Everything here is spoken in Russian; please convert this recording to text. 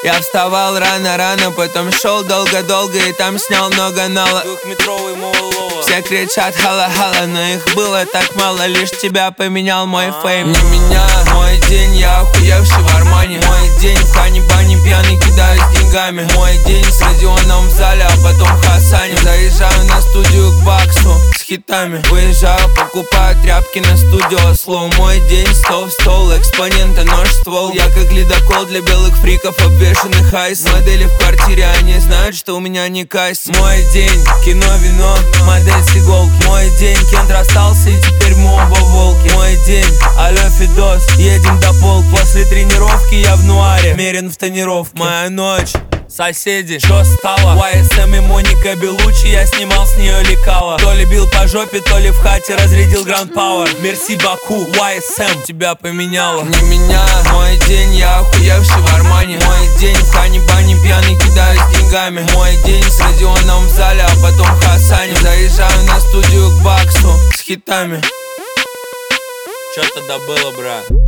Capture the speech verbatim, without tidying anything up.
Я вставал рано-рано, потом шел долго-долго и там снял много нала. Двухметровый мололова. Все кричат хала-хала, но их было так мало. Лишь тебя поменял мой фейм. Не меня, мой день, я охуевший в Армане. Мой день в хани-бане, пьяный кидаюсь деньгами. Мой день с Родионом в зале, а потом Хасане. Заезжаю на студию к Баксу с хитами. Выезжаю, покупаю тряпки на студио слоу. Мой день стол в стол, экспонента нож ствол. Я как ледокол для белых фриков, обвешанных айс. Модели в квартире, они знают, что у меня не кайс. Мой день, кино, вино, модель с иголки. Мой день, Кент расстался и теперь мы оба волки. Мой день, алло, Фидос, едем до полки. После тренировки я в нуаре, мерен в тонировке. Моя ночь, соседи, что стало? уай эс эм и Моника Белучи, я снимал с нее лекала. То ли бил по жопе, то ли в хате разрядил Гранд Пауэр. Мерси Баку, уай эс эм, тебя поменяла. Не меня, мой день, я охуевший в Армане. Мой день в хани-бане, пьяный кидаюсь деньгами. Мой день с Родионом в зале, а потом Хасане. Заезжаю на студию к Баксу с хитами. Чё тогда было, бра?